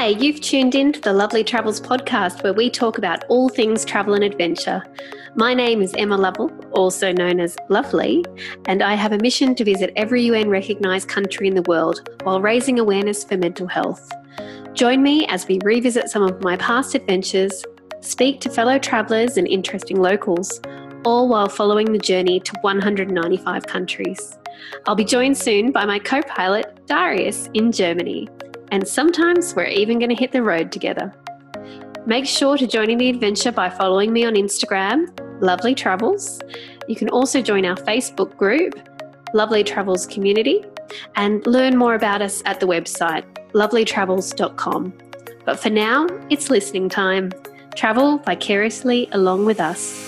Hi, you've tuned in to the Lovely Travels podcast where we talk about all things travel and adventure. My name is Emma Lovell, also known as Lovely, and I have a mission to visit every UN recognised country in the world while raising awareness for mental health. Join me as we revisit some of my past adventures, speak to fellow travellers and interesting locals, all while following the journey to 195 countries. I'll be joined soon by my co-pilot, Darius, in Germany. And sometimes we're even going to hit the road together. Make sure to join in the adventure by following me on Instagram, Lovely Travels. You can also join our Facebook group, Lovely Travels Community, and learn more about us at the website, lovelytravels.com. But for now, it's listening time. Travel vicariously along with us.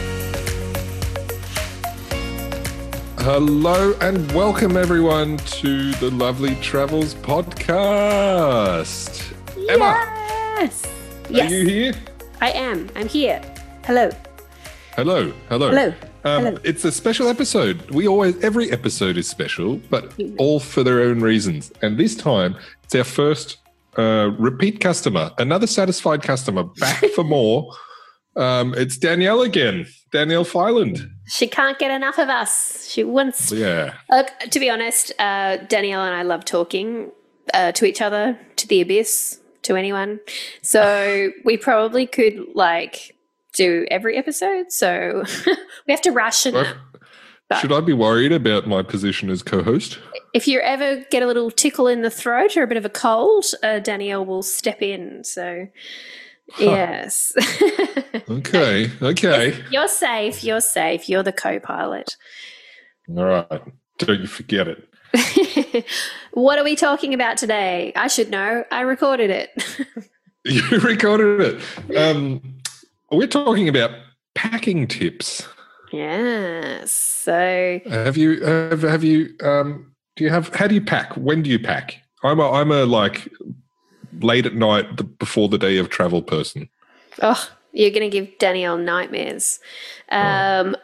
Hello and welcome everyone to the Lovely Travels podcast. Emma, Yes. are you here? I am. I'm here. Hello. Hello. Hello. It's a special episode. Every episode is special, but all for their own reasons. And this time, it's our first repeat customer, another satisfied customer, back for more. It's Danielle again, Danielle Filand. She can't get enough of us. She wants... Yeah. Look, to be honest, Danielle and I love talking to each other, to the abyss, to anyone. So we probably could, do every episode. So we have to ration it. Should I be worried about my position as co-host? If you ever get a little tickle in the throat or a bit of a cold, Danielle will step in. So... Yes. Okay. You're safe. You're the co-pilot. All right. Don't you forget it. What are we talking about today? I should know. I recorded it. You recorded it. We're talking about packing tips. Yes. So how do you pack? When do you pack? I'm a late at night before the day of travel person. Oh, you're going to give Danielle nightmares. I've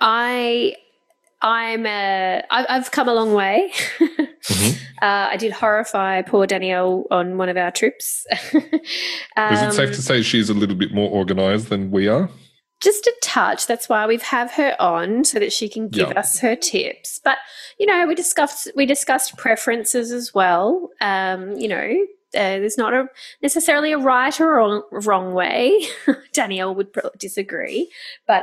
come a long way. Mm-hmm. I did horrify poor Danielle on one of our trips. Is it safe to say she's a little bit more organised than we are? Just a touch. That's why we've have her on so that she can give us her tips. But we discussed preferences as well. There's not necessarily a right or wrong way. Danielle would disagree. But,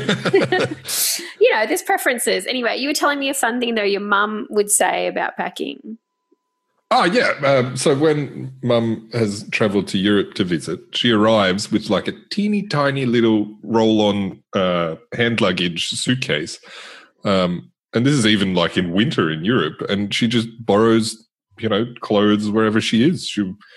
there's preferences. Anyway, you were telling me a fun thing, though, your mum would say about packing. Oh, yeah. So when Mum has travelled to Europe to visit, she arrives with a teeny tiny little roll-on hand luggage suitcase. And this is even in winter in Europe. And she just borrows clothes wherever she is.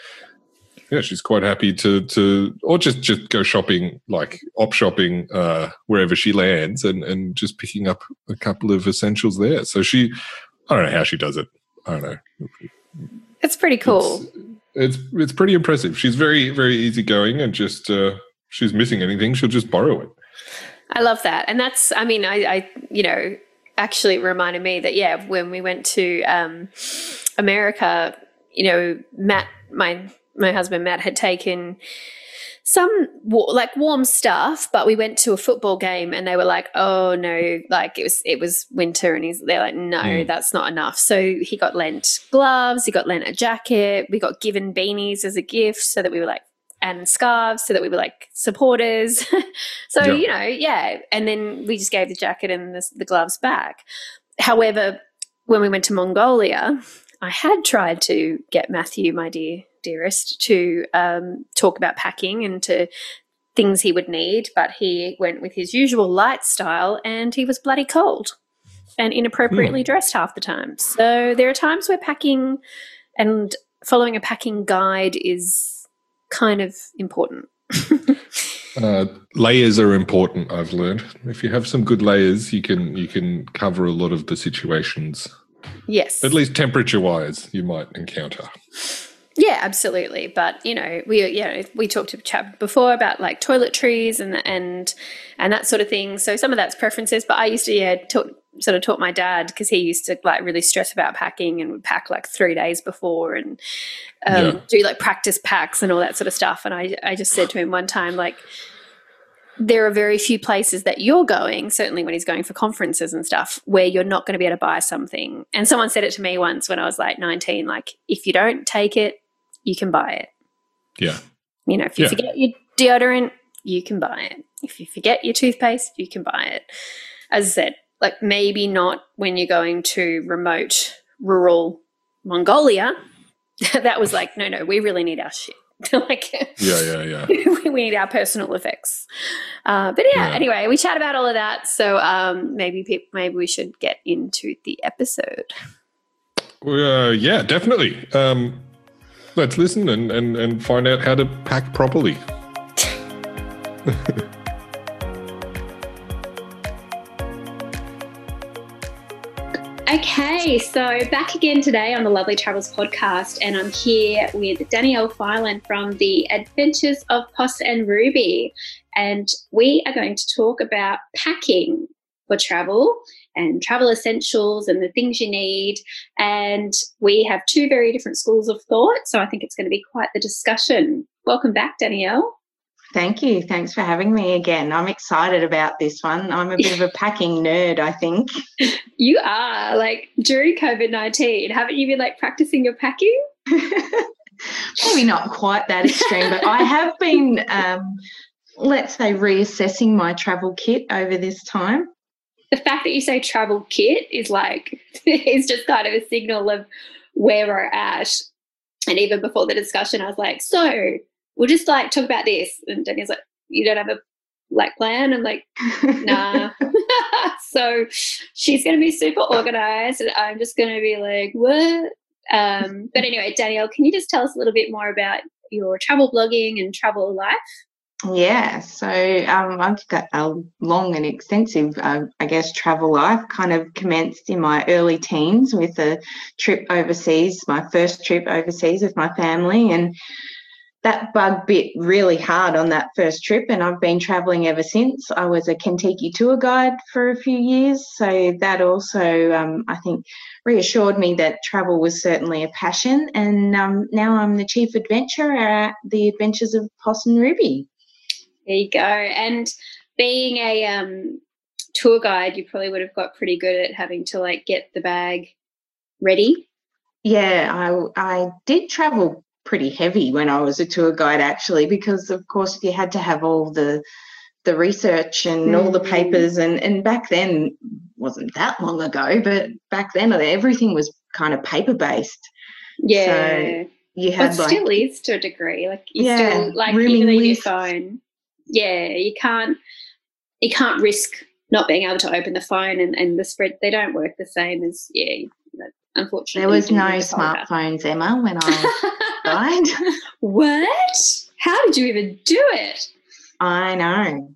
She's quite happy to or just go shopping, op shopping wherever she lands and just picking up a couple of essentials there. So I don't know how she does it. I don't know. It's pretty cool. It's pretty impressive. She's very, very easygoing and just she's missing anything, she'll just borrow it. I love that. And that's, actually it reminded me that, when we went to America, Matt, my husband Matt, had taken some warm stuff, but we went to a football game and they were like, oh no, it was winter, and they're like, no, that's not enough. So he got lent gloves, he got lent a jacket, we got given beanies as a gift so that we were and scarves so that we were supporters. So, and then we just gave the jacket and the gloves back. However, when we went to Mongolia, I had tried to get Matthew, my dearest, to talk about packing and to things he would need, but he went with his usual light style and he was bloody cold and inappropriately dressed half the time. So there are times where packing and following a packing guide is kind of important. Layers are important, I've learned. If you have some good layers, you can cover a lot of the situations. Yes. At least temperature-wise, you might encounter. Yeah, absolutely. But we talked to chat before about like toiletries and that sort of thing. So some of that's preferences. But I used to taught my dad, because he used to like really stress about packing and would pack like 3 days before and do like practice packs and all that sort of stuff. And I just said to him one time, like, there are very few places that you're going, certainly when he's going for conferences and stuff, where you're not going to be able to buy something. And someone said it to me once when I was like 19, like, if you don't take it, you can buy it. Yeah. If you forget your deodorant, you can buy it. If you forget your toothpaste, you can buy it. As I said, like, maybe not when you're going to remote rural Mongolia. That was like, no, we really need our shit. Like, yeah. we need our personal effects. But anyway, we chat about all of that. So maybe we should get into the episode. Yeah, definitely. Let's listen and find out how to pack properly. Okay, so back again today on the Lovely Travels podcast, and I'm here with Danielle Filan from the Adventures of Poss and Ruby, and we are going to talk about packing for travel and travel essentials and the things you need. And we have two very different schools of thought, so I think it's going to be quite the discussion. Welcome back, Danielle. Thank you. Thanks for having me again. I'm excited about this one. I'm a bit of a packing nerd, I think. You are. Like, during COVID-19, haven't you been like practicing your packing? Maybe not quite that extreme, but I have been, let's say, reassessing my travel kit over this time. The fact that you say travel kit is like, is just kind of a signal of where we're at. And even before the discussion, I was like, so we'll just like talk about this. And Daniel's like, you don't have a like plan? I'm like, nah. So she's going to be super organized and I'm just going to be like, what? But anyway, Danielle, can you just tell us a little bit more about your travel blogging and travel life? Yeah, so I've got a long and extensive, travel life. Kind of commenced in my early teens with a trip overseas, my first trip overseas with my family, and that bug bit really hard on that first trip, and I've been travelling ever since. I was a Kentucky tour guide for a few years, so that also, I think, reassured me that travel was certainly a passion, and now I'm the chief adventurer at the Adventures of Poss and Ruby. There you go. And being a tour guide, you probably would have got pretty good at having to like get the bag ready. Yeah, I did travel pretty heavy when I was a tour guide, actually, because of course you had to have all the research and all the papers, and back then, wasn't that long ago, but back then everything was kind of paper based. Yeah, so you had still is to a degree. Like you still like even your phone. Yeah, you can't risk not being able to open the phone and the spread. They don't work the same as unfortunately. There was no smartphones, Emma, when I died. What? How did you even do it? I know.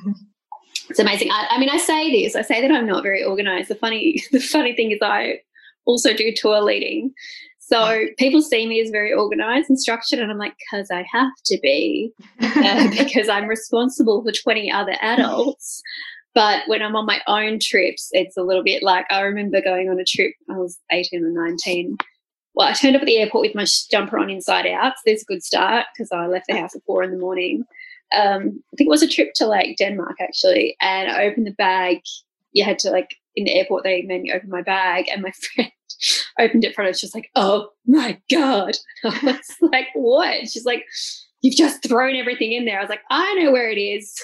It's amazing. I say that I'm not very organised. The funny thing is I also do tour leading. So people see me as very organised and structured, and I'm like, because I have to be, because I'm responsible for 20 other adults. But when I'm on my own trips, it's a little bit like, I remember going on a trip, I was 18 or 19. Well, I turned up at the airport with my jumper on inside out. So there's a good start because I left the house at 4 a.m. I think it was a trip to like Denmark actually. And I opened the bag. You had to like, in the airport, they made me open my bag, and my friend opened it for her. She's just like, oh my God. I was like, what? She's like, you've just thrown everything in there. I was like, I know where it is.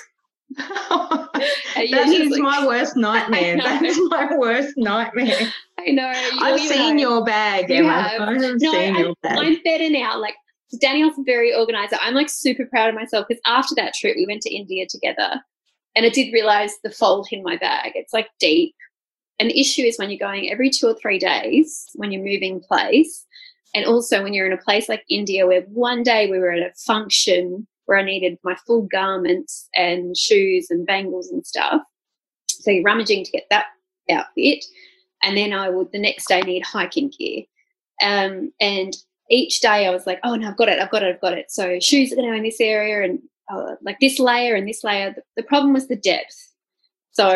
That is like, my worst nightmare. That is my worst nightmare. I know. I've seen your bag, Emma. I've seen your bag. I'm better now. Like, Danielle's very organised. I'm like super proud of myself because after that trip, we went to India together, and I did realise the fault in my bag. It's like deep. And the issue is when you're going every 2 or 3 days, when you're moving place, and also when you're in a place like India where one day we were at a function where I needed my full garments and shoes and bangles and stuff. So you're rummaging to get that outfit. And then I would the next day need hiking gear. And each day I was like, oh, no, I've got it. So shoes are going to go in this area and like this layer and this layer. The problem was the depth. So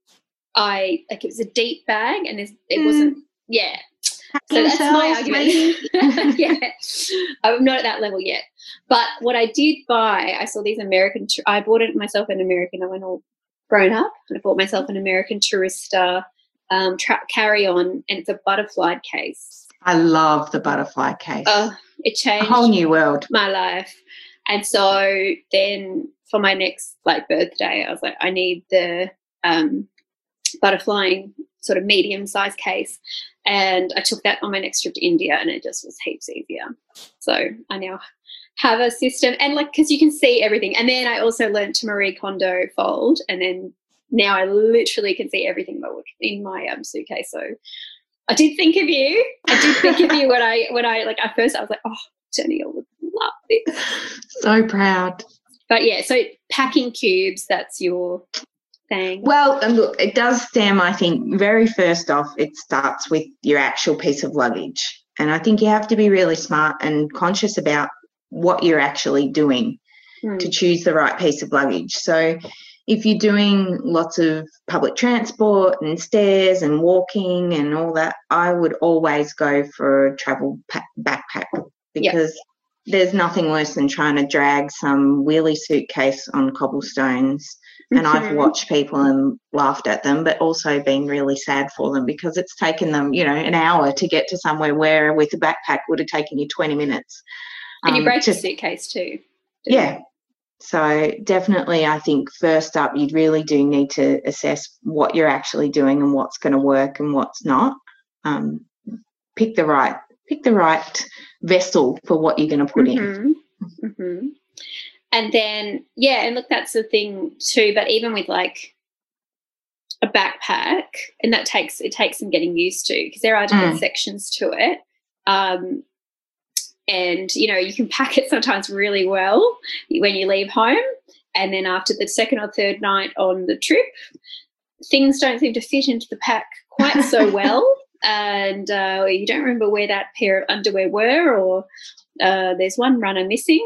it was a deep bag and it wasn't, yeah. So that's my argument. Yeah, I'm not at that level yet. But what I did buy, I saw these I bought it myself an American. I went all grown up and I bought myself an American Tourista carry-on, and it's a butterfly case. I love the butterfly case. It changed a whole new world. My life. And so then for my next birthday, I was like, I need the butterflying sort of medium-sized case. And I took that on my next trip to India, and it just was heaps easier. So I now have a system, and because you can see everything. And then I also learned to Marie Kondo fold, and then now I literally can see everything in my suitcase. So I did think of you. when I at first I was like, oh, Jenny, I would love this. So proud. But yeah, so packing cubes, that's your thing. Well, and look, it does stem, I think, very first off, it starts with your actual piece of luggage. And I think you have to be really smart and conscious about what you're actually doing to choose the right piece of luggage. So if you're doing lots of public transport and stairs and walking and all that, I would always go for a travel backpack, because there's nothing worse than trying to drag some wheelie suitcase on cobblestones. And I've watched people and laughed at them, but also been really sad for them, because it's taken them, an hour to get to somewhere where with a backpack would have taken you 20 minutes. And you break your suitcase too. Yeah. So definitely I think first up you really do need to assess what you're actually doing and what's going to work and what's not. Pick the right vessel for what you're going to put in. Mm-hmm. And then, and look, that's the thing too, but even with a backpack, and it takes some getting used to, because there are different sections to it. And, you can pack it sometimes really well when you leave home, and then after the second or third night on the trip, things don't seem to fit into the pack quite so well, and you don't remember where that pair of underwear were, or there's one runner missing.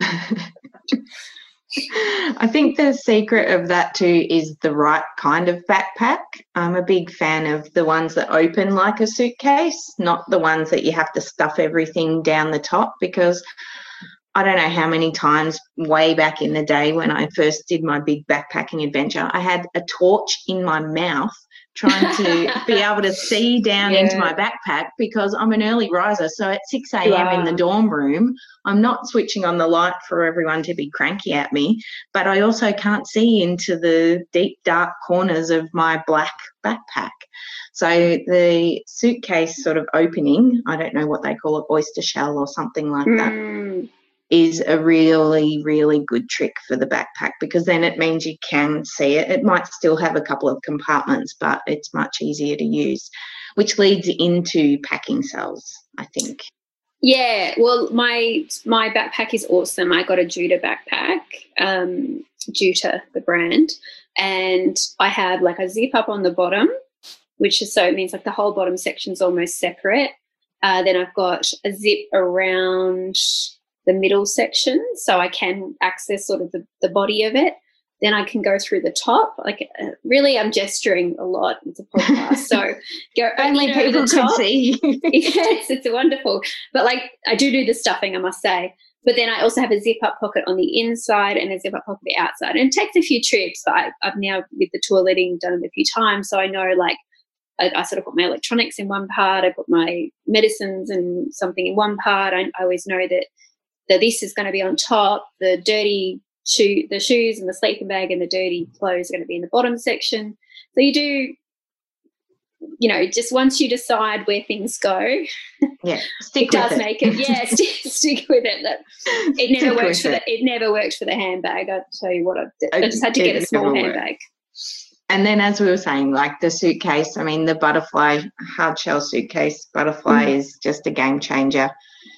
I think the secret of that too is the right kind of backpack. I'm a big fan of the ones that open like a suitcase, not the ones that you have to stuff everything down the top, because I don't know how many times way back in the day when I first did my big backpacking adventure, I had a torch in my mouth trying to be able to see down into my backpack, because I'm an early riser. So at 6 a.m. in the dorm room, I'm not switching on the light for everyone to be cranky at me, but I also can't see into the deep, dark corners of my black backpack. So the suitcase sort of opening, I don't know what they call it, oyster shell or something like that, is a really, really good trick for the backpack, because then it means you can see it. It might still have a couple of compartments, but it's much easier to use, which leads into packing cells, I think. Yeah, well, my backpack is awesome. I got a Juta backpack, Juta, the brand, and I have a zip up on the bottom, which is, so it means the whole bottom section's almost separate. Then I've got a zip around the middle section, so I can access sort of the body of it. Then I can go through the top. Really, I'm gesturing a lot. It's a podcast, so go only people can see. Yes, it's wonderful. But I do the stuffing, I must say. But then I also have a zip-up pocket on the inside and a zip-up pocket on the outside. And it takes a few trips, but I've now, with the toileting, done it a few times, so I know I sort of put my electronics in one part. I put my medicines and something in one part. I always know that this is going to be on top. The shoes and the sleeping bag and the dirty clothes are going to be in the bottom section. So you do, just once you decide where things go, stick with it. Stick with it. It never worked for the handbag. I'll tell you what, I just had to get a small handbag. And then, as we were saying, the suitcase, I mean, the butterfly hard shell suitcase, butterfly is just a game changer.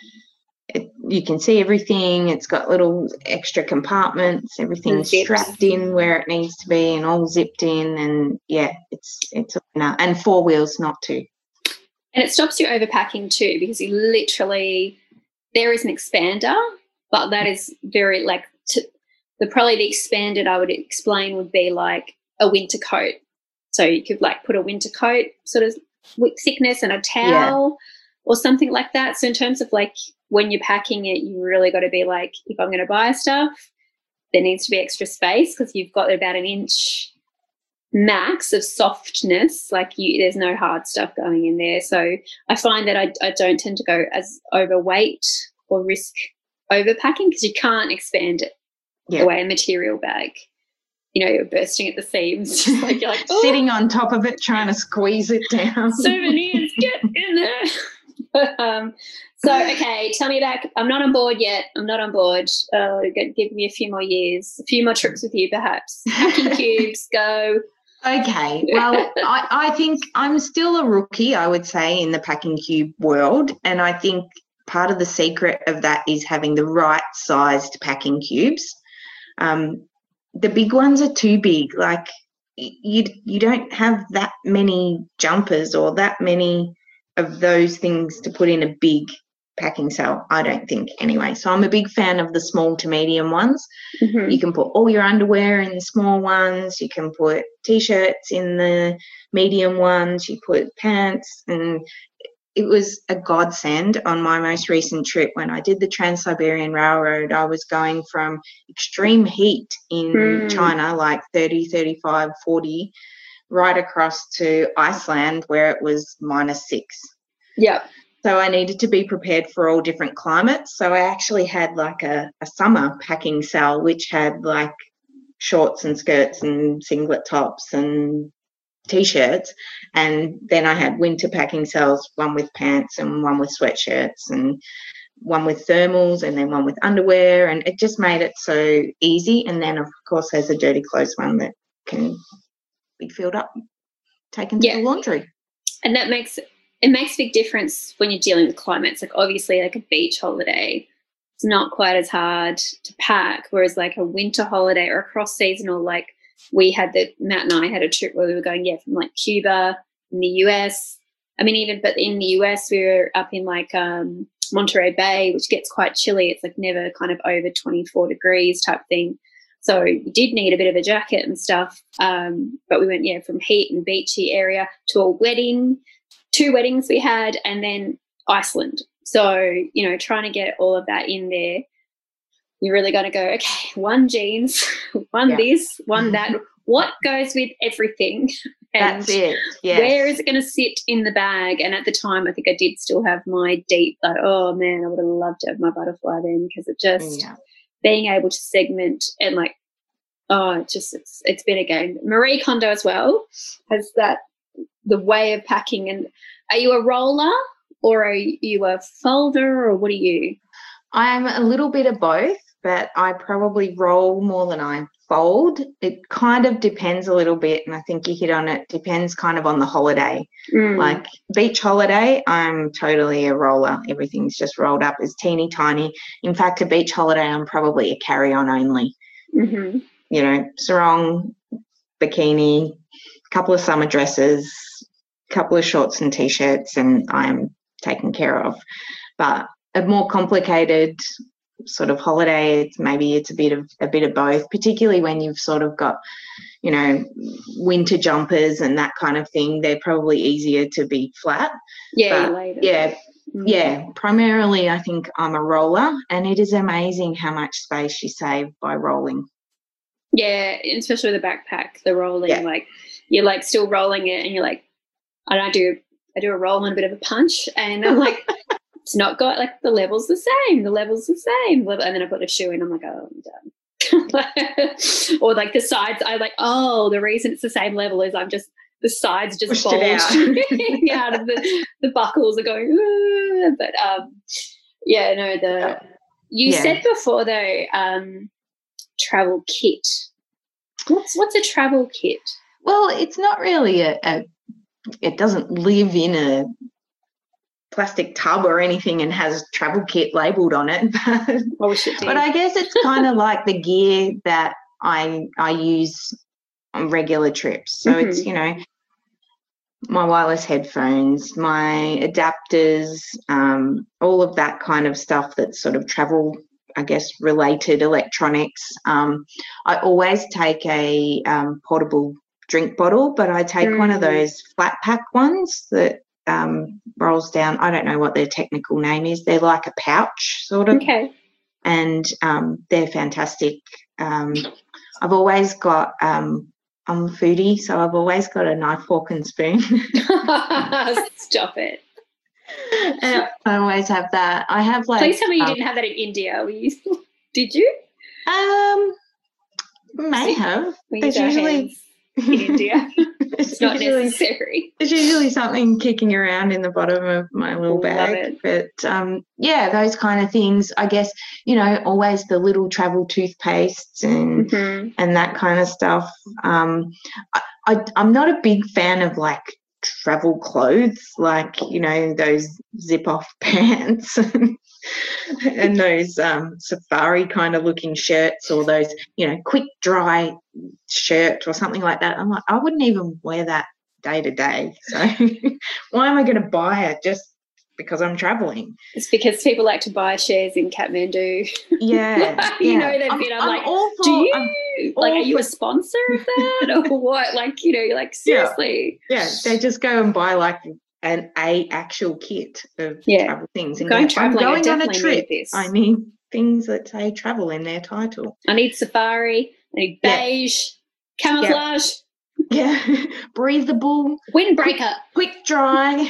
You can see everything. It's got little extra compartments. Everything's strapped in where it needs to be and all zipped in. And it's a winner. And 4 wheels, not 2. And it stops you overpacking too, because you literally there is an expander, but that is very like probably the expanded I would explain would be like a winter coat. So you could like put a winter coat sort of thickness and a towel or something like that. So in terms of like when you're packing it, you really got to be like, if I'm going to buy stuff, there needs to be extra space because you've got about an inch max of softness. Like there's no hard stuff going in there. So I find that I don't tend to go as overweight or risk overpacking because you can't expand it away a material bag. You know, you're bursting at the seams. Just like, you're like, sitting on top of it, trying to squeeze it down. Souvenirs, get in there. So, okay, tell me back. I'm not on board yet. I'm not on board. Give me a few more years, a few more trips with you, perhaps. Packing cubes, go. Okay. Well, I think I'm still a rookie, I would say, in the packing cube world. And I think part of the secret of that is having the right sized packing cubes. The big ones are too big. Like you don't have that many jumpers or that many of those things to put in a big packing cell, I don't think, anyway. So I'm a big fan of the small to medium ones. Mm-hmm. You can put all your underwear in the small ones. You can put T-shirts in the medium ones. You put pants, and it was a godsend on my most recent trip when I did the Trans-Siberian Railroad. I was going from extreme heat in China, like 30, 35, 40, right across to Iceland where it was -6. Yeah. So I needed to be prepared for all different climates. So I actually had like a summer packing cell, which had like shorts and skirts and singlet tops and T-shirts, and then I had winter packing cells, one with pants and one with sweatshirts and one with thermals and then one with underwear, and it just made it so easy. And then, of course, there's a dirty clothes one that can be filled up, taken to the laundry. And that makes a big difference when you're dealing with climates. Like obviously like a beach holiday, it's not quite as hard to pack, whereas like a winter holiday or a cross-seasonal, like Matt and I had a trip where we were going, from like Cuba in the US. I mean, but in the US, we were up in like Monterey Bay, which gets quite chilly. It's like never kind of over 24 degrees type thing. So you did need a bit of a jacket and stuff. But we went, from heat and beachy area to a wedding, 2 weddings we had, and then Iceland. So, trying to get all of that in there. You really got to go, okay, 1 jeans, 1 this, 1 that. What goes with everything? And that's it. Yes. Where is it going to sit in the bag? And at the time, I think I did still have my deep, like, oh, man, I would have loved to have my butterfly then because it just being able to segment and like, it's been a game. Marie Kondo as well has the way of packing. And are you a roller or are you a folder or what are you? I'm a little bit of both, but I probably roll more than I fold. It kind of depends a little bit, and I think you hit on it, depends kind of on the holiday. Like beach holiday, I'm totally a roller. Everything's just rolled up as teeny tiny. In fact, a beach holiday, I'm probably a carry-on only. Mm-hmm. Sarong, bikini, couple of summer dresses, couple of shorts and T-shirts, and I'm taken care of. But a more complicated sort of holiday, it's a bit of both, particularly when you've sort of got, winter jumpers and that kind of thing. They're probably easier to be flat. Primarily I think I'm a roller, and it is amazing how much space you save by rolling. Yeah, especially with the backpack, the rolling, like you're like still rolling it and you're like, I do a roll and a bit of a punch, and I'm like, it's not got like the level's the same. And then I put a shoe in, I'm like, oh, I'm done. Or like the sides, I like, oh, the reason it's the same level is the sides just bulged out of the buckles are going, ooh. But you said before though, travel kit. What's a travel kit? Well, it's not really it doesn't live in a plastic tub or anything and has travel kit labelled on it. But I guess it's kind of like the gear that I use on regular trips. So it's, my wireless headphones, my adapters, all of that kind of stuff that's sort of travel, I guess, related electronics. I always take a portable drink bottle, but I take one of those flat pack ones that rolls down. I don't know what their technical name is. They're like a pouch sort of. Okay. And they're fantastic. I've always got I'm a foodie, so I've always got a knife, fork and spoon. Stop it. I always have that. I have like. Please tell me you didn't have that in India. Did you? May have. There's usually in India. It's not necessary. There's usually something kicking around in the bottom of my little bag. But yeah, those kind of things. I guess, you know, always the little travel toothpastes and that kind of stuff. I'm not a big fan of like travel clothes, like, you know, those zip off pants and those safari kind of looking shirts, or those, you know, quick dry shirt or something like that. I'm like, I wouldn't even wear that day to day. So why am I going to buy it just because I'm traveling? It's because people like to buy shares in Kathmandu. Yeah. You know, they've been, I'm like, do you, like, are you a sponsor of that or what? Like, you know, like, seriously. Yeah, they just go and buy like an actual kit of travel things. And I'm going on a trip. I need things that say travel in their title. I need safari. I need beige, camouflage. Yeah. Breathable. Windbreaker. Quick dry.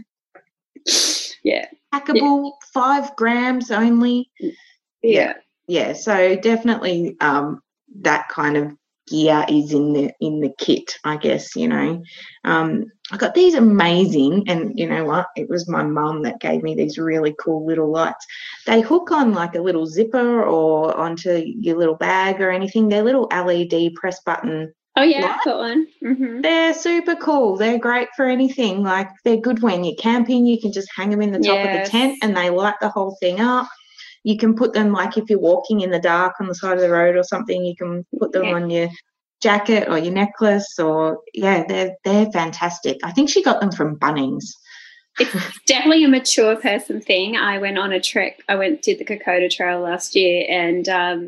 Yeah. Packable, 5 grams only. Yeah. Yeah. So definitely that kind of gear is in the kit, I guess, you know. I got these amazing, and you know what? It was my mum that gave me these really cool little lights. They hook on like a little zipper or onto your little bag or anything. They're little LED press button. Oh, yeah, I've got one. Mm-hmm. They're super cool. They're great for anything. Like, they're good when you're camping. You can just hang them in the top of the tent and they light the whole thing up. You can put them, like, if you're walking in the dark on the side of the road or something, you can put them on your jacket or your necklace, or, they're fantastic. I think she got them from Bunnings. It's definitely a mature person thing. I went on a trek. Did the Kokoda Trail last year, and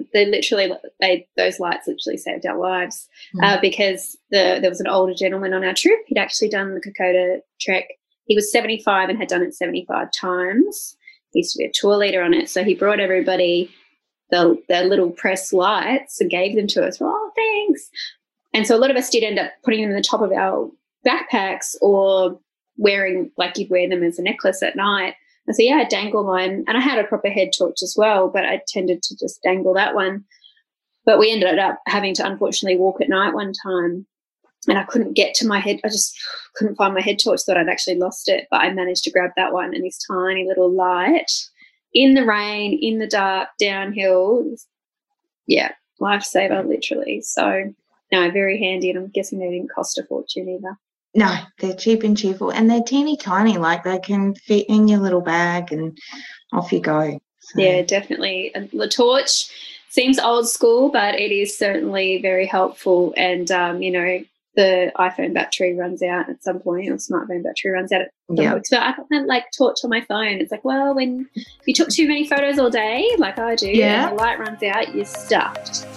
those lights literally saved our lives because there was an older gentleman on our trip. He'd actually done the Kokoda trek. He was 75 and had done it 75 times. He used to be a tour leader on it, so he brought everybody their little press lights and gave them to us. Oh, thanks. And so a lot of us did end up putting them in the top of our backpacks or wearing, like, you'd wear them as a necklace at night. And so, I dangle mine, and I had a proper head torch as well, but I tended to just dangle that one. But we ended up having to unfortunately walk at night one time, and I couldn't get to my head. I just couldn't find my head torch, thought I'd actually lost it, but I managed to grab that one, and this tiny little light in the rain, in the dark, downhill. Yeah, lifesaver, literally. So, no, very handy, and I'm guessing they didn't cost a fortune either. No, they're cheap and cheerful, and they're teeny tiny, like they can fit in your little bag and off you go. So. Yeah, definitely. The torch seems old school, but it is certainly very helpful. And, you know, the iPhone battery runs out at some point, or smartphone battery runs out at some point. So I got that, like, torch on my phone. It's like, well, when you took too many photos all day, like I do, and the light runs out, you're stuffed.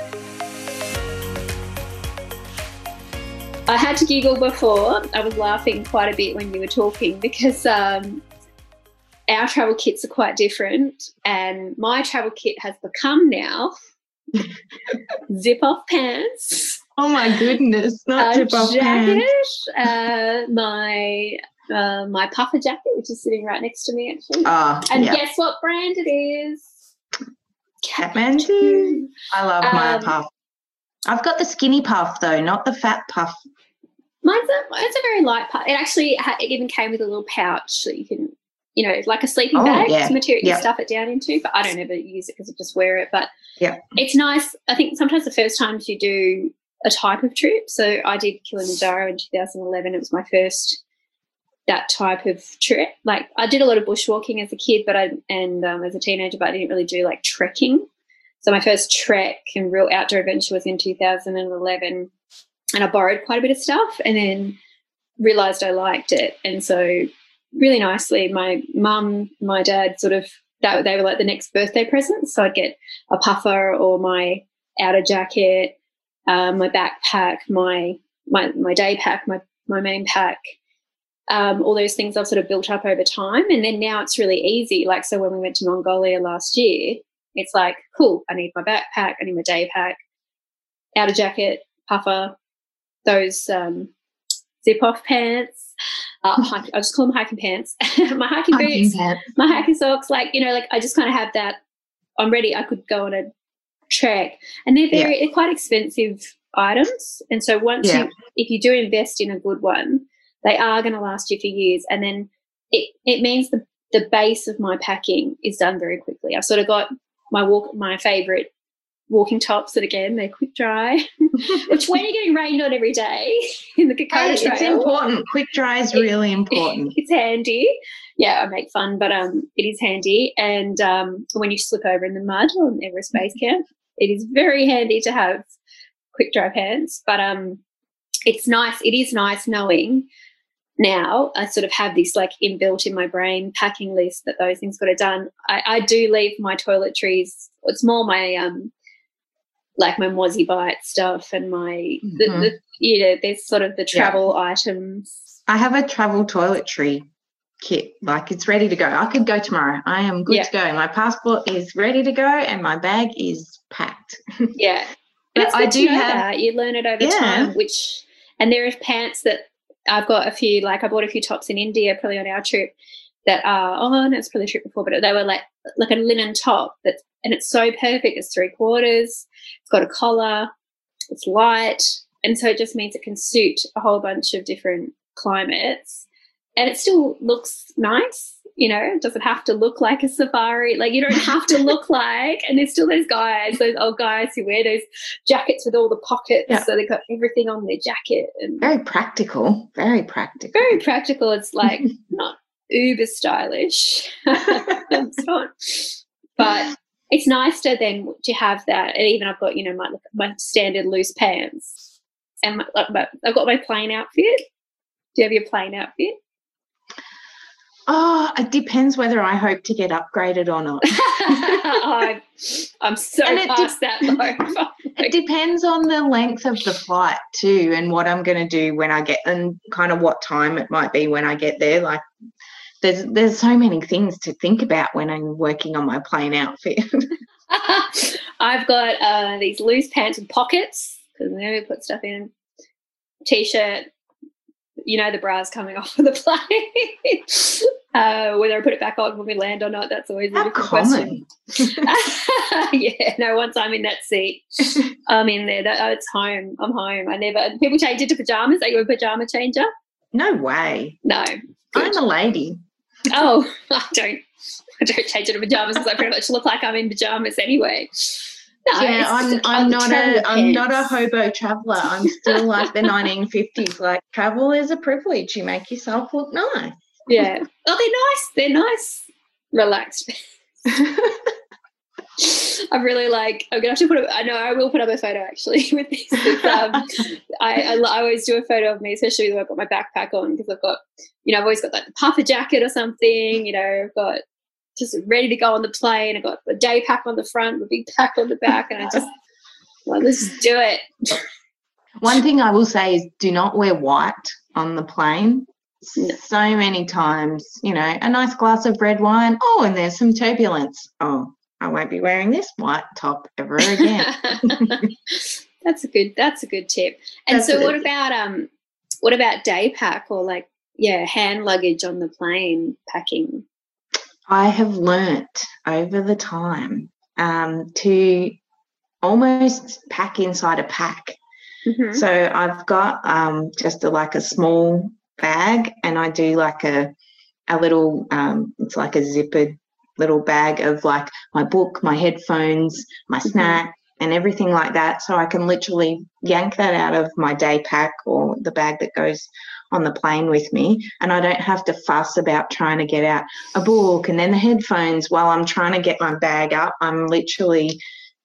I had to giggle before. I was laughing quite a bit when you were talking because our travel kits are quite different, and my travel kit has become now zip-off pants. Oh, my goodness, not zip-off pants. My puffer jacket, which is sitting right next to me, actually. And guess what brand it is? Kathmandu. I love my puff. I've got the skinny puff, though, not the fat puff. Mine's a very light puff. It actually it even came with a little pouch that you can, you know, like a sleeping bag to material you stuff it down into. But I don't ever use it because I just wear it. But it's nice. I think sometimes the first times you do a type of trip. So I did Kilimanjaro in 2011. It was my first that type of trip. Like, I did a lot of bushwalking as a kid, but as a teenager, but I didn't really do like trekking. So my first trek and real outdoor adventure was in 2011, and I borrowed quite a bit of stuff. And then realised I liked it. And so really nicely, my mum, my dad sort of, they were like the next birthday presents. So I'd get a puffer or my outer jacket, my backpack, my day pack, my main pack, all those things I've sort of built up over time. And then now it's really easy. Like, so when we went to Mongolia last year, it's like, cool, I need my backpack, I need my day pack, outer jacket, puffer, those zip-off pants, I just call them hiking pants, my hiking boots, my hiking socks, like, you know, like I just kind of have that, I'm ready, I could go on a trek. And they're quite expensive items. And so if you do invest in a good one, they are going to last you for years. And then it means the base of my packing is done very quickly. I've sort of got my favourite walking tops that, again, they're quick dry, which when you're getting rained on every day in the Kokoda Trail. It's important. Quick dry is really important. It's handy. Yeah, I make fun, but it is handy. And when you slip over in the mud on Everest Base Camp, it is very handy to have quick dry pants. But it's nice. It is nice knowing now I sort of have this like inbuilt in my brain packing list that those things got it done. I do leave my toiletries. It's more my like my Mozzie Bite stuff and my there's sort of the travel items. I have a travel toiletry kit, like it's ready to go. I could go tomorrow. I am good to go. My passport is ready to go and my bag is packed. Yeah. But I do have that. You learn it over time, and there are pants that I've got a few, like I bought a few tops in India probably on our trip that are, it's probably a trip before, but they were like a linen top and it's so perfect. It's 3/4. It's got a collar. It's light. And so it just means it can suit a whole bunch of different climates and it still looks nice. You know, it doesn't have to look like a safari. Like you don't have to look like, and there's still those old guys who wear those jackets with all the pockets. Yeah. So they've got everything on their jacket. And very practical. Very practical. Very practical. It's like not uber stylish. It's not. But it's nice to have that. And even I've got, you know, my standard loose pants and I've got my plain outfit. Do you have your plain outfit? Oh, it depends whether I hope to get upgraded or not. I'm so past that though. It depends on the length of the flight too and what I'm going to do when I get and kind of what time it might be when I get there. Like there's so many things to think about when I'm working on my plain outfit. I've got these loose pants with pockets because I never put stuff in. T-shirt. You know, the bra's coming off of the plane. Whether I put it back on when we land or not, that's always a different question. Yeah, no, once I'm in that seat, I'm in there. It's home. I'm home. People change into pajamas. Are you a pajama changer? No way. No. I'm a lady. Oh, I don't change into pajamas because I pretty much look like I'm in pajamas anyway. No, yeah, I'm not a hobo traveller. I'm still like the 1950s. Like travel is a privilege. You make yourself look nice. Yeah. Oh, they're nice. Relaxed. I'm really like, I'm gonna have to I will put up a photo actually with this. I always do a photo of me, especially when I've got my backpack on because I've got, you know, I've always got like the puffer jacket or something. You know, I've got just ready to go on the plane. I got a day pack on the front, a big pack on the back, and I just, well, let's just do it. One thing I will say is do not wear white on the plane. No. So many times, you know, a nice glass of red wine. Oh, and there's some turbulence. Oh, I won't be wearing this white top ever again. That's a good tip. And so what about day pack or like, hand luggage on the plane packing? I have learnt over the time to almost pack inside a pack. Mm-hmm. So I've got just a small bag and I do like a little it's like a zippered little bag of like my book, my headphones, my snack and everything like that. So I can literally yank that out of my day pack or the bag that goes on the plane with me, and I don't have to fuss about trying to get out a book and then the headphones while I'm trying to get my bag up. I'm literally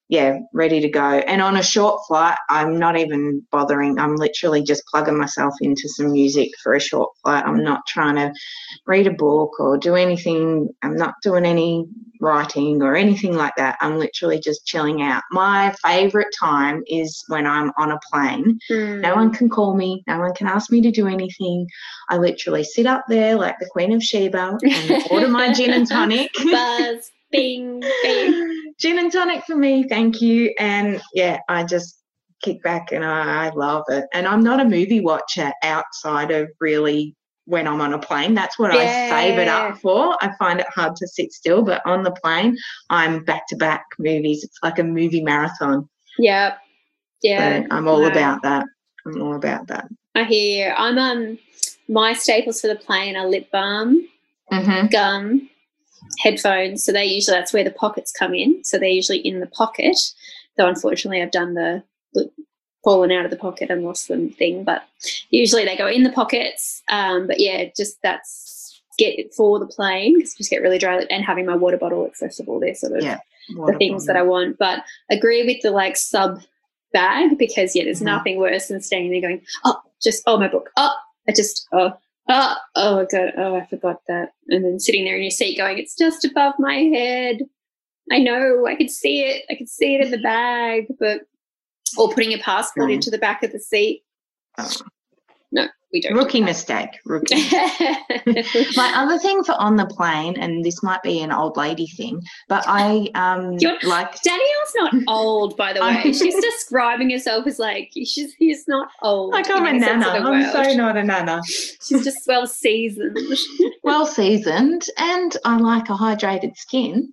ready to go. And on a short flight, I'm not even bothering. I'm literally just plugging myself into some music for a short flight. I'm not trying to read a book or do anything. I'm not doing any writing or anything like that. I'm literally just chilling out. My favourite time is when I'm on a plane. No one can call me. No one can ask me to do anything. I literally sit up there like the Queen of Sheba and order my gin and tonic. Buzz, bing, bing. Gin and tonic for me, thank you. And, I just kick back and I love it. And I'm not a movie watcher outside of really when I'm on a plane. That's what I save it up for. I find it hard to sit still, but on the plane, I'm back-to-back movies. It's like a movie marathon. Yeah. So I'm all about that. I hear. I'm my staples for the plane are lip balm, gum, headphones. So that's where the pockets come in. So they're usually in the pocket. Though unfortunately I've done the fallen out of the pocket and lost them thing, but usually they go in the pockets. But just that's get it for the plane because just get really dry, and having my water bottle accessible. They're sort of the things that I want. But agree with the like sub bag because there's nothing worse than staying there going, my book. Oh God, I forgot that. And then sitting there in your seat going, it's just above my head. I know, I could see it. I could see it in the bag, or putting your passport into the back of the seat. No, we don't. Rookie mistake. My other thing for on the plane, and this might be an old lady thing, but I like Danielle's not old, by the way. She's describing herself as like she's not old. Like I'm a nana. I'm so not a nana. She's just well seasoned. Well seasoned, and I like a hydrated skin.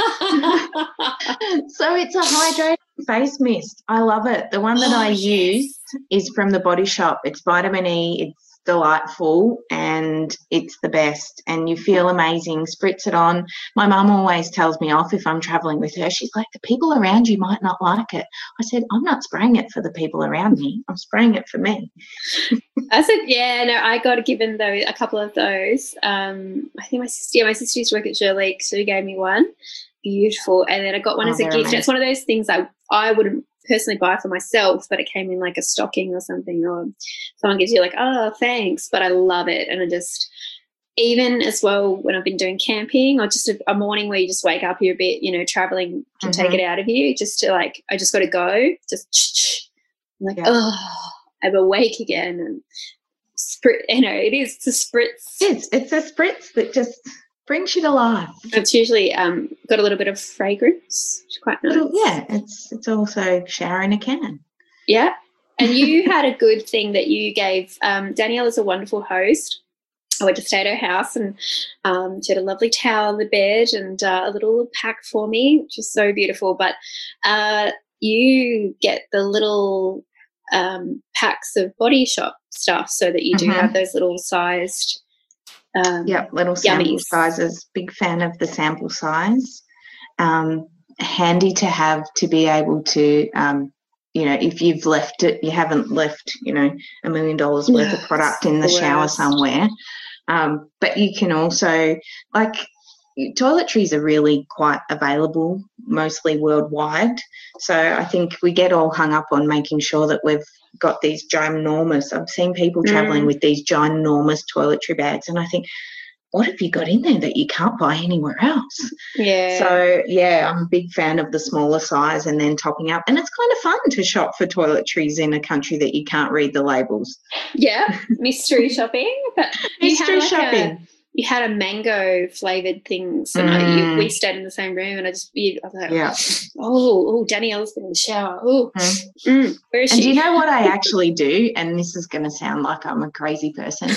So it's a hydrated face mist. I love it. The one that I use is from the Body Shop. It's vitamin E. It's delightful and it's the best. And you feel amazing. Spritz it on. My mum always tells me off if I'm travelling with her. She's like, the people around you might not like it. I said, I'm not spraying it for the people around me. I'm spraying it for me. I said, I got given a couple of those. I think my sister used to work at Jurlique, so she gave me one. Beautiful. And then I got one as a gift. Amazing. It's one of those things I wouldn't personally buy for myself, but it came in like a stocking or something, or someone gives you like, oh, thanks, but I love it. And I just, even as well when I've been doing camping or just a morning where you just wake up, you're a bit, traveling can take it out of you, just to like, I just got to go, just I'm like, I'm awake again. And it is, it's a spritz. It's a spritz that just brings you to life. It's usually got a little bit of fragrance, which is quite nice. It's also shower in a can. Yeah. And you had a good thing that you gave. Danielle is a wonderful host. I went to stay at her house and she had a lovely towel on the bed and a little pack for me, which is so beautiful. But you get the little packs of Body Shop stuff so that you do have those little sized little sample sizes. Big fan of the sample size. Handy to have to be able to, if you've left it, you haven't left, $1 million worth of product in the shower somewhere. But you can also, like, toiletries are really quite available, mostly worldwide. So I think we get all hung up on making sure that we've got these ginormous, I've seen people travelling with these ginormous toiletry bags, and I think, what have you got in there that you can't buy anywhere else? Yeah. So, I'm a big fan of the smaller size and then topping up. And it's kind of fun to shop for toiletries in a country that you can't read the labels. Yeah, mystery shopping. But mystery shopping. You had a mango flavoured things, and we stayed in the same room, and I was like, Danielle's been in the shower. Oh, where is she? And do you know what I actually do? And this is going to sound like I'm a crazy person.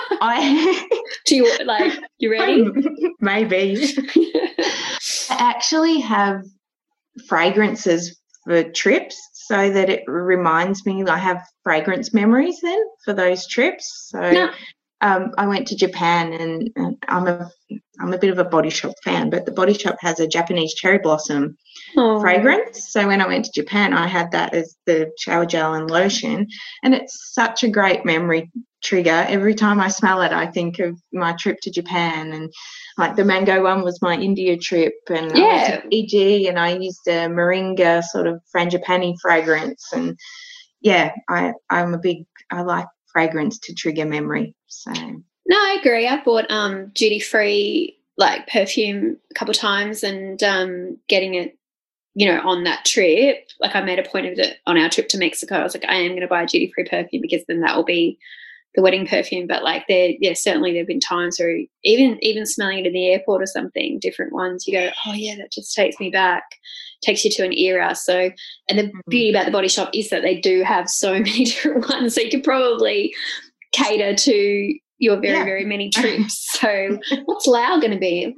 You ready? Maybe. I actually have fragrances for trips so that it reminds me. I have fragrance memories then for those trips. So. I went to Japan and I'm a bit of a Body Shop fan, but the Body Shop has a Japanese cherry blossom fragrance. So when I went to Japan, I had that as the shower gel and lotion, and it's such a great memory trigger. Every time I smell it, I think of my trip to Japan, and like the mango one was my India trip, and I went to Fiji and I used a Moringa sort of frangipani fragrance, and I like fragrance to trigger memory. So no, I agree. I bought duty free like perfume a couple of times, and getting it, on that trip. Like I made a point of it on our trip to Mexico. I was like, I am going to buy a duty free perfume because then that will be the wedding perfume. But like certainly there have been times where even smelling it in the airport or something, different ones, you go, oh yeah, that just takes me back, takes you to an era. So, and the beauty about the Body Shop is that they do have so many different ones, so you could probably cater to your very, very many trips. So what's Lao going to be?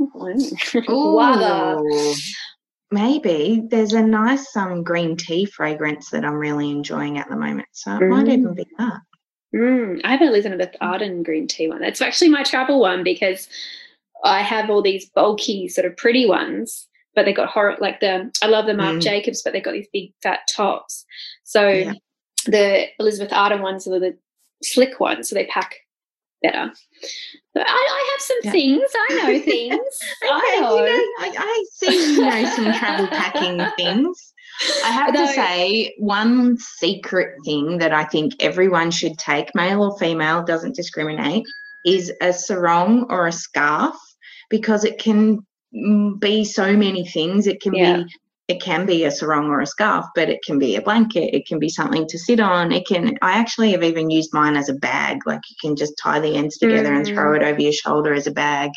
Ooh, maybe there's a nice green tea fragrance that I'm really enjoying at the moment, so it might even be that. I have an Elizabeth Arden green tea one. That's actually my travel one, because I have all these bulky sort of pretty ones, but they got I love the Marc Jacobs, but they've got these big fat tops. So the Elizabeth Arden ones are the slick ones, so they pack better. But I have some things. I know things. I see some travel packing things. I have to say, one secret thing that I think everyone should take, male or female, doesn't discriminate, is a sarong or a scarf, because it can be so many things. It can be a sarong or a scarf, but it can be a blanket. It can be something to sit on. I actually have even used mine as a bag. Like you can just tie the ends together and throw it over your shoulder as a bag.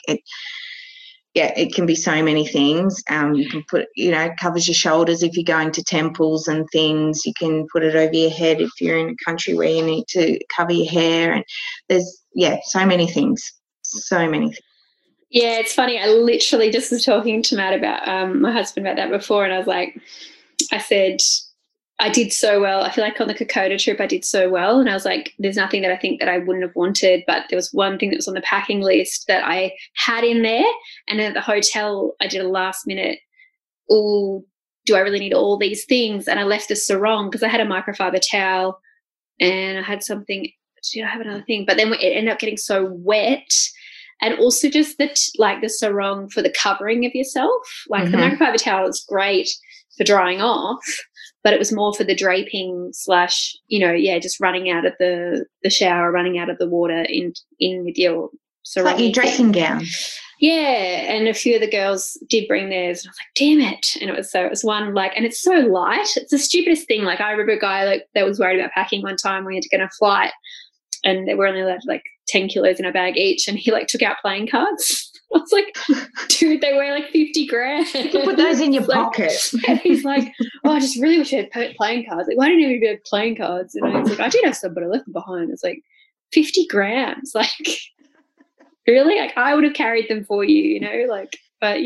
It can be so many things. You can put, covers your shoulders if you're going to temples and things. You can put it over your head if you're in a country where you need to cover your hair. And there's, so many things. So many things. Yeah, it's funny. I literally just was talking to Matt about my husband about that before, and I said, I did so well. I feel like on the Kokoda trip I did so well, and I was like, there's nothing that I think that I wouldn't have wanted, but there was one thing that was on the packing list that I had in there, and at the hotel I did a last minute, do I really need all these things? And I left the sarong because I had a microfiber towel and I had something, I have another thing, but then it ended up getting so wet. And also just the sarong for the covering of yourself. Like the microfiber towel is great for drying off, but it was more for the draping / just running out of the shower, running out of the water in with your sarong. Like your dressing gown. Yeah, and a few of the girls did bring theirs, and I was like, damn it. And it was one and it's so light. It's the stupidest thing. Like I remember a guy that was worried about packing one time. We had to get on a flight, and they were only allowed 10 kilos in a bag each, and he took out playing cards. I was like, dude, they weigh 50 grams. You could put those in your pocket. And he's like, I just really wish I had playing cards. Why didn't you have playing cards? And I was like, I did have some, but I left them behind. It's 50 grams. Really? I would have carried them for you, but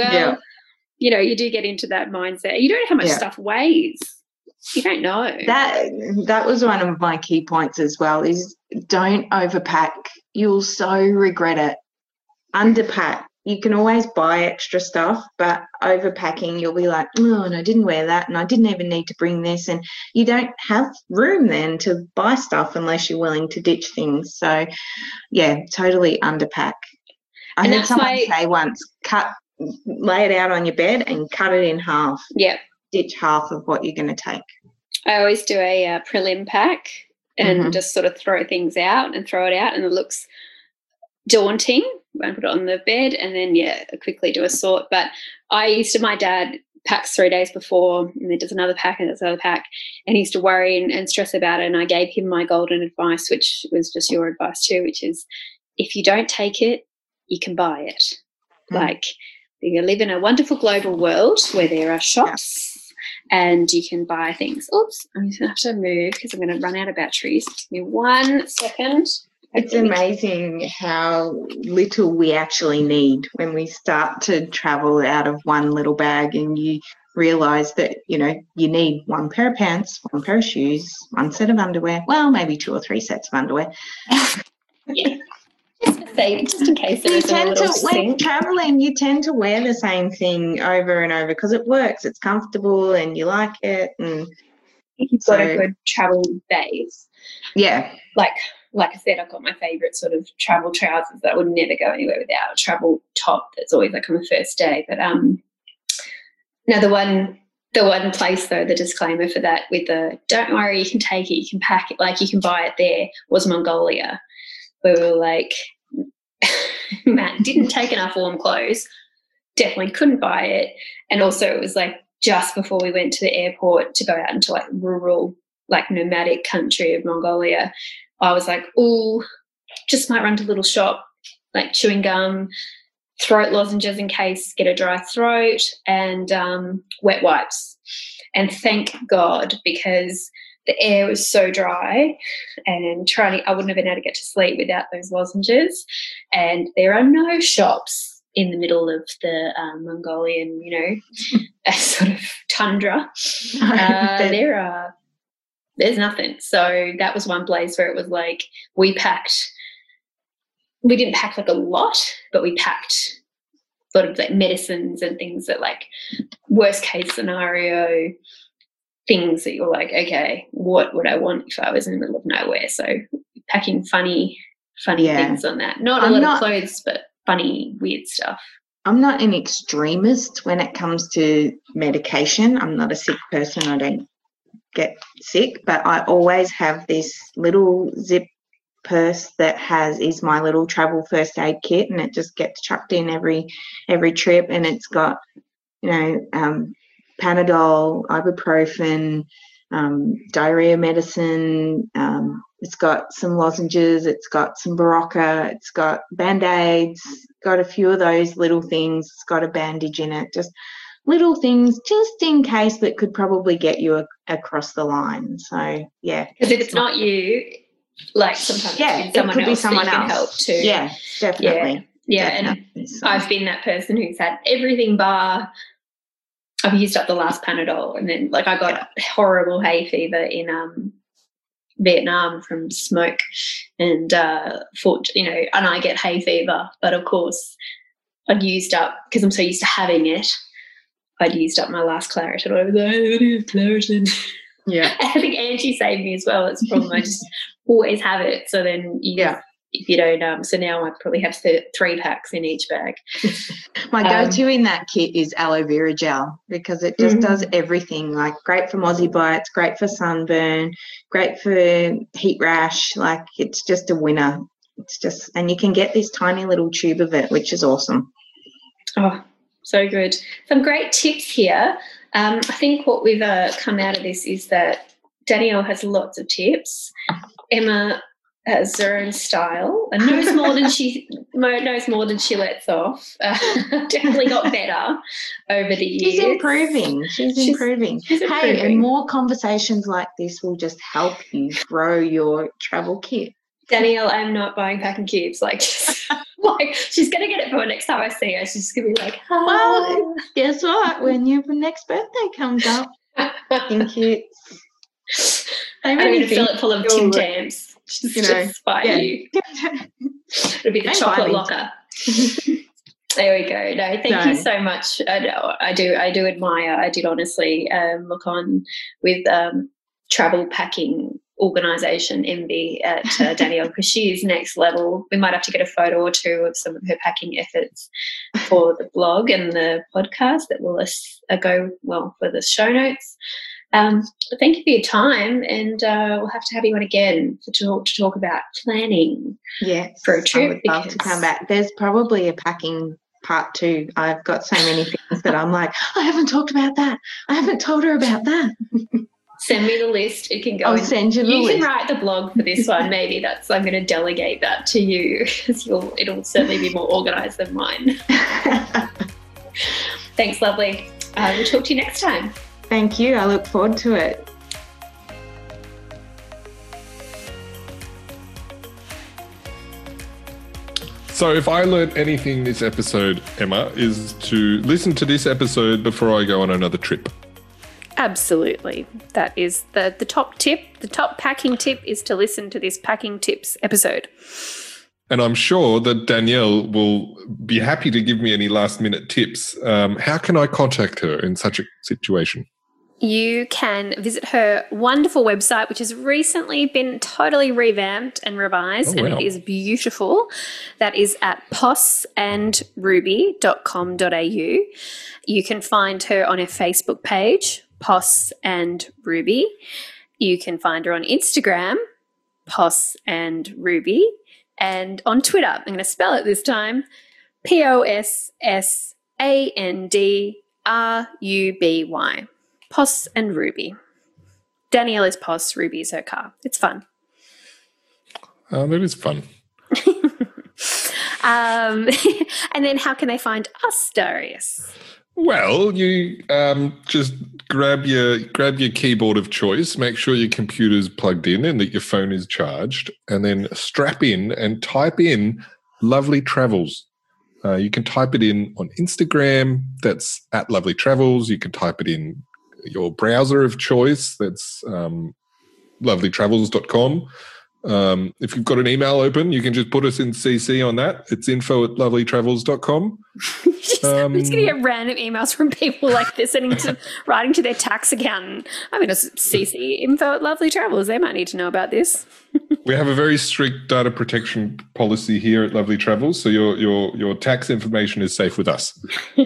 you do get into that mindset. You don't know how much stuff weighs. You don't know. That was one of my key points as well, is don't overpack. You'll so regret it. Underpack. You can always buy extra stuff, but overpacking, you'll be like, oh, and I didn't wear that, and I didn't even need to bring this, and you don't have room then to buy stuff unless you're willing to ditch things. So, totally underpack. I heard someone say once, lay it out on your bed and cut it in half. Yeah. Ditch half of what you're going to take. I always do a prelim pack and just sort of throw things out and throw it out, and it looks daunting. I put it on the bed and then quickly do a sort. But my dad packs 3 days before, and then does another pack and does another pack, and he used to worry and stress about it. And I gave him my golden advice, which was just your advice too, which is if you don't take it, you can buy it. You live in a wonderful global world where there are shops and you can buy things. Oops, I'm going to have to move because I'm going to run out of batteries. Give me 1 second. It's amazing how little we actually need when we start to travel out of one little bag, and you realise that, you need one pair of pants, one pair of shoes, one set of underwear, well, maybe 2 or 3 sets of underwear. Yeah. Just in case when you're traveling, you tend to wear the same thing over and over because it works, it's comfortable, and you like it. And you've got a good travel base. Yeah. like I said, I've got my favourite sort of travel trousers that I would never go anywhere without. A travel top that's always like on the first day. But no, the one place though, the disclaimer for that with the don't worry, you can take it, you can pack it, like you can buy it there, was Mongolia, where we were like, Matt didn't take enough warm clothes, definitely couldn't buy it, and also it was like just before we went to the airport to go out into like rural, like nomadic country of Mongolia. I was like, oh, just might run to a little shop, like chewing gum, throat lozenges in case get a dry throat, and wet wipes. And thank God, because the air was so dry, and I wouldn't have been able to get to sleep without those lozenges. And there are no shops in the middle of the Mongolian, sort of tundra. There's nothing. So that was one place where it was like we didn't pack like a lot, but we packed a lot of like medicines and things that like worst case scenario things that you're like, okay, what would I want if I was in the middle of nowhere? So packing funny things on that. Not a lot of clothes, but funny, weird stuff. I'm not an extremist when it comes to medication. I'm not a sick person. I don't get sick, but I always have this little zip purse that is my little travel first aid kit, and it just gets chucked in every trip, and it's got Panadol, ibuprofen, diarrhea medicine, it's got some lozenges, it's got some Berocca, it's got Band-Aids, got a few of those little things, it's got a bandage in it, just little things just in case that could probably get you across the line. So, yeah. Because if it's not you, like sometimes it could be someone else can help too. Yeah, definitely. Yeah, definitely. And I've been that person who's had everything bar. I've used up the last Panadol, and then like I got horrible hay fever in Vietnam from smoke, and and I get hay fever, but of course I'd used up, because I'm so used to having it, I'd used up my last Claritin. I was like, I don't have Claritin. Yeah. I think Angie saved me as well. It's a problem. I just always have it. So then if you don't, so now I probably have 3 packs in each bag. My go-to in that kit is aloe vera gel, because it just does everything. Like great for mozzie bites, great for sunburn, great for heat rash. Like it's just a winner. And you can get this tiny little tube of it, which is awesome. Oh, so good. Some great tips here. I think what we've come out of this is that Danielle has lots of tips. Emma has her own style and knows more than she lets off. Definitely got better over the years. She's improving. She's improving. Hey, and more conversations like this will just help you grow your travel kit. Danielle, I'm not buying packing cubes. Like she's going to get it for next time I see her. She's going to be like, well, guess what? When your next birthday comes up, packing kits. I'm going to fill it full of Tim Tams. Just spite you. It'll be the chocolate locker. There we go. No, thank you so much. I do admire. I did honestly look on with travel packing organisation envy at Danielle, because she is next level. We might have to get a photo or two of some of her packing efforts for the blog and the podcast that will go well for the show notes. But thank you for your time, and we'll have to have you on again to talk about planning for a trip. I would love to come back. There's probably a packing part 2. I've got so many things that I'm like, I haven't talked about that. I haven't told her about that. Send me the list. It can go. I'll send you the list. You can write the blog for this one. Maybe I'm going to delegate that to you, because it'll certainly be more organised than mine. Thanks, lovely. We'll talk to you next time. Thank you. I look forward to it. So if I learned anything this episode, Emma, is to listen to this episode before I go on another trip. Absolutely. That is the top tip. The top packing tip is to listen to this packing tips episode. And I'm sure that Danielle will be happy to give me any last minute tips. How can I contact her in such a situation? you can visit her wonderful website, which has recently been totally revamped and revised, and it is beautiful. That is at possandruby.com.au. You can find her on her Facebook page, Poss and Ruby. You can find her on Instagram, Poss and Ruby, and on Twitter. I'm going to spell it this time, POSSANDRUBY. Poss and Ruby. Danielle is Poss, Ruby is her car. It's fun. That is fun. And then how can they find us, Darius? Well, you just grab your keyboard of choice, make sure your computer's plugged in and that your phone is charged, and then strap in and type in Lovely Travels. You can type it in on Instagram, that's at Lovely Travels. You can type it in your browser of choice, that's lovelytravels.com. If you've got an email open, you can just put us in CC on that. It's info@lovelytravels.com. I'm just going to get random emails from people like this writing to their tax accountant. I'm going to CC info@lovelytravels. They might need to know about this. We have a very strict data protection policy here at Lovely Travels, so your tax information is safe with us.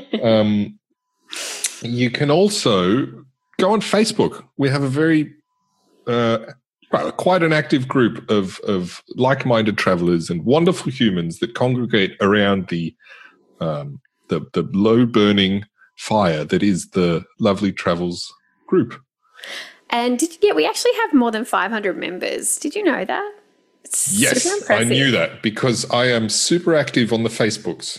You can also go on Facebook. We have a very quite an active group of like-minded travelers and wonderful humans that congregate around the low-burning fire that is the Lovely Travels group. And we actually have more than 500 members. Did you know that? It's yes, super impressive. I knew that because I am super active on the Facebooks.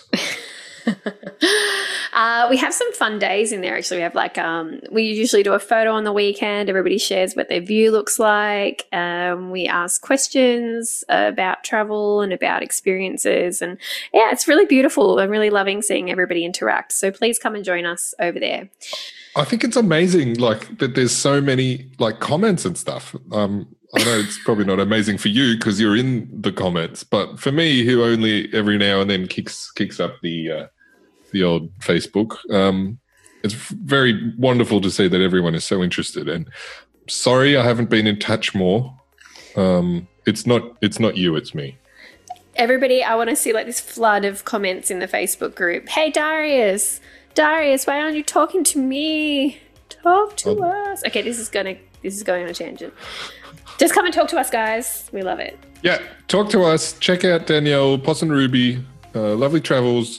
We have some fun days in there. Actually, we have we usually do a photo on the weekend. Everybody shares what their view looks like. We ask questions about travel and about experiences. And yeah, it's really beautiful. I'm really loving seeing everybody interact. So please come and join us over there. I think it's amazing, that there's so many comments and stuff. I know it's probably not amazing for you because you're in the comments, but for me, who only every now and then kicks up the old Facebook, it's very wonderful to see that everyone is so interested. And sorry, I haven't been in touch more. It's not you, it's me. Everybody, I want to see this flood of comments in the Facebook group. Hey, Darius, why aren't you talking to me? Talk to us. Okay, this is going on a tangent. Just come and talk to us, guys. We love it. Yeah, talk to us. Check out Danielle, Poss and Ruby, Lovely Travels.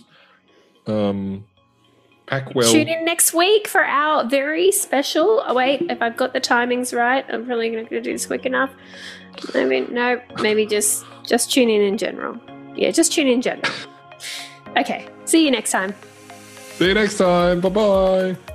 Pack well. Tune in next week for our very special. Oh wait, if I've got the timings right, I'm probably going to do this quick enough. Maybe just tune in general. Yeah, just tune in general. Okay, see you next time. See you next time. Bye-bye.